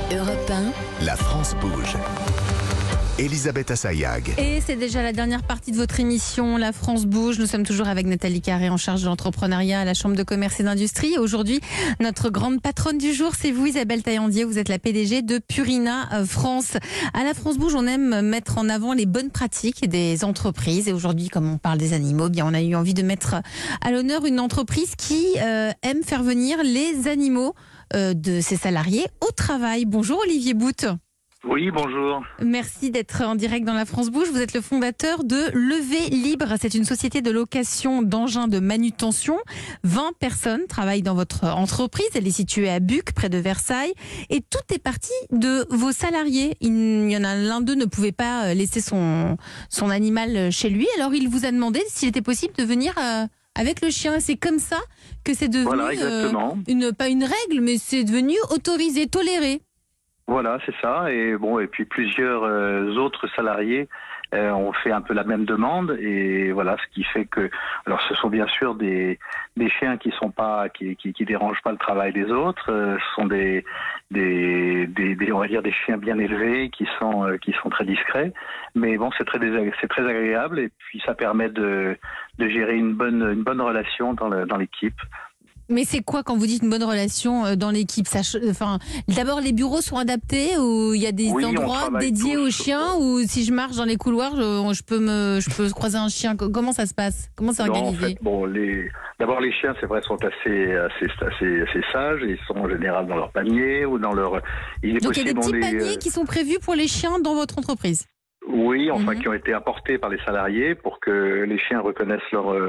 Europe 1, La France bouge. Elisabeth Assayag. Et c'est déjà la dernière partie de votre émission, La France bouge. Nous sommes toujours avec Nathalie Carré en charge de l'entrepreneuriat à la Chambre de commerce et d'industrie. Et aujourd'hui, notre grande patronne du jour, c'est vous, Isabelle Taillandier. Vous êtes la PDG de Purina France. À La France bouge, on aime mettre en avant les bonnes pratiques des entreprises. Et aujourd'hui, comme on parle des animaux, bien, on a eu envie de mettre à l'honneur une entreprise qui aime faire venir les animaux de ses salariés au travail. Bonjour Olivier Bout. Oui, bonjour. Merci d'être en direct dans La France bouge. Vous êtes le fondateur de Levé Libre. C'est une société de location d'engins de manutention. 20 personnes travaillent dans votre entreprise. Elle est située à Buc, près de Versailles. Et tout est parti de vos salariés. Il y en a l'un d'eux ne pouvait pas laisser son animal chez lui. Alors il vous a demandé s'il était possible de venir avec le chien. C'est comme ça que c'est devenu, voilà, exactement. Pas une règle, mais c'est devenu autorisé, toléré. Voilà, c'est ça. Et puis plusieurs autres salariés ont fait un peu la même demande. Et voilà, ce qui fait que, alors, ce sont bien sûr des chiens qui dérangent pas le travail des autres. Ce sont on va dire des chiens bien élevés qui sont très discrets. Mais bon, c'est très agréable. Et puis ça permet de gérer une bonne relation dans l'équipe. Mais c'est quoi quand vous dites une bonne relation dans l'équipe? D'abord, les bureaux sont adaptés ou il y a des endroits dédiés aux chiens, ou si je marche dans les couloirs, je peux croiser un chien. Comment ça se passe? Comment c'est organisé? En fait, d'abord les chiens, c'est vrai, sont assez sages. Ils sont en général dans leur panier ou dans leur. Donc il y a des petits paniers qui sont prévus pour les chiens dans votre entreprise? Oui, enfin qui ont été apportés par les salariés pour que les chiens reconnaissent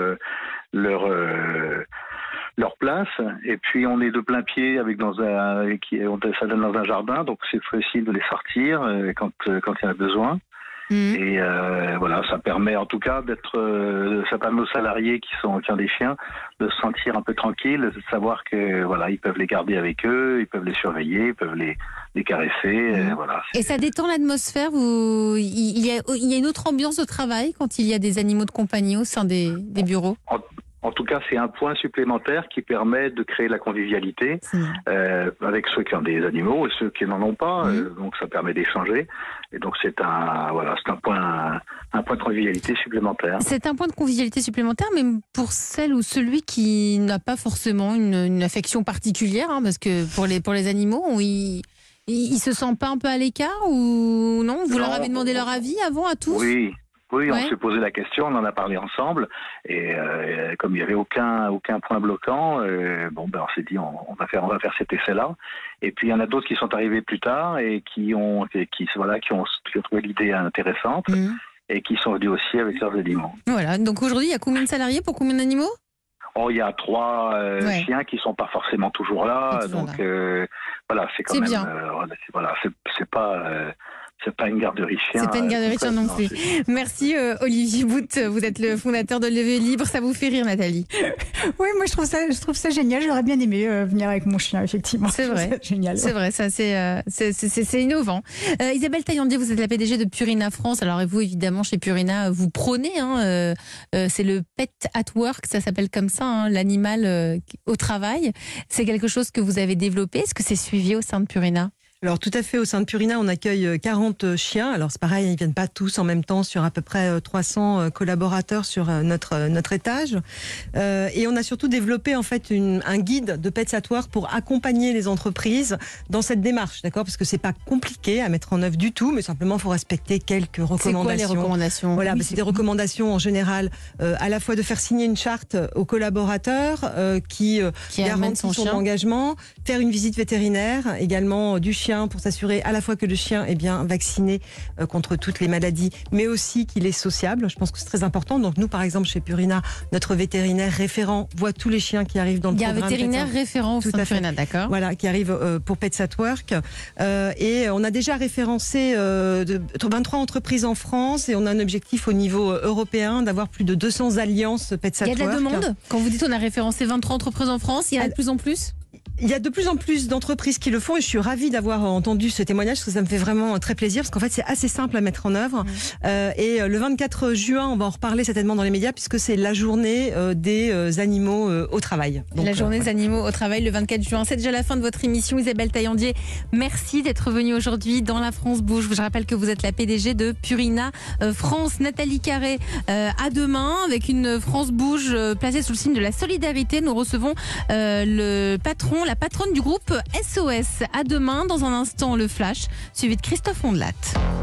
leur place. Et puis on est de plein pied ça donne dans un jardin, donc c'est facile de les sortir quand il y en a besoin. Et voilà, ça permet en tout cas ça permet aux salariés qui ont des chiens de se sentir un peu tranquilles, de savoir que voilà, ils peuvent les garder avec eux, ils peuvent les surveiller, ils peuvent les caresser. Voilà. Et ça détend l'atmosphère. Il y a une autre ambiance de travail quand il y a des animaux de compagnie au sein des bureaux. En tout cas, c'est un point supplémentaire qui permet de créer la convivialité avec ceux qui ont des animaux et ceux qui n'en ont pas. Donc, ça permet d'échanger. Et donc, c'est un point de convivialité supplémentaire. C'est un point de convivialité supplémentaire, mais pour celle ou celui qui n'a pas forcément une affection particulière, parce que pour les animaux, ils se sentent pas un peu à l'écart ou non? Vous leur avez demandé leur avis avant à tous? Oui, on s'est posé la question, on en a parlé ensemble, et comme il n'y avait aucun point bloquant, on s'est dit on va faire cet essai-là. Et puis il y en a d'autres qui sont arrivés plus tard et qui ont trouvé l'idée intéressante et qui sont venus aussi avec leurs animaux. Voilà. Donc aujourd'hui, il y a combien de salariés pour combien d'animaux? Il y a 3 chiens qui sont pas forcément toujours là, voilà, c'est quand même bien. C'est pas une garderie chien. C'est pas une garderie chien non plus. Merci Olivier Bout, vous êtes le fondateur de Levé Libre. Ça vous fait rire, Nathalie? Oui, moi je trouve ça génial. J'aurais bien aimé venir avec mon chien, effectivement. C'est vrai, génial. C'est vrai, ça c'est innovant. Isabelle Taillandier, vous êtes la PDG de Purina France. Alors vous, évidemment, chez Purina, vous prônez, c'est le pet at work, ça s'appelle comme ça, l'animal au travail. C'est quelque chose que vous avez développé. Est-ce que c'est suivi au sein de Purina? Alors tout à fait, au sein de Purina, on accueille 40 chiens. Alors c'est pareil, ils viennent pas tous en même temps sur à peu près 300 collaborateurs sur notre étage. Et on a surtout développé en fait un guide de Pets at Work pour accompagner les entreprises dans cette démarche, d'accord? Parce que c'est pas compliqué à mettre en œuvre du tout, mais simplement il faut respecter quelques recommandations. C'est quoi les recommandations? Voilà, c'est des recommandations en général, à la fois de faire signer une charte aux collaborateurs qui garantit son engagement, faire une visite vétérinaire également du chien pour s'assurer à la fois que le chien est bien vacciné contre toutes les maladies, mais aussi qu'il est sociable. Je pense que c'est très important. Donc nous, par exemple, chez Purina, notre vétérinaire référent voit tous les chiens qui arrivent dans le programme. Il y a un vétérinaire référent au sein de Purina, d'accord. Voilà, qui arrive pour Pets at Work. Et on a déjà référencé 23 entreprises en France et on a un objectif au niveau européen d'avoir plus de 200 alliances Pets at Work. Il y a de la demande? Quand vous dites on a référencé 23 entreprises en France, il y en a de plus en plus? Il y a de plus en plus d'entreprises qui le font et je suis ravie d'avoir entendu ce témoignage parce que ça me fait vraiment très plaisir parce qu'en fait c'est assez simple à mettre en œuvre. Et le 24 juin, on va en reparler certainement dans les médias puisque c'est la journée des animaux au travail. Donc, la journée des animaux au travail le 24 juin. C'est déjà la fin de votre émission. Isabelle Taillandier, merci d'être venue aujourd'hui dans la France Bouge. Je rappelle que vous êtes la PDG de Purina France. Nathalie Carré, à demain avec une France Bouge placée sous le signe de la solidarité. Nous recevons la patronne du groupe SOS. À demain, dans un instant, le Flash, suivi de Christophe Ondelat.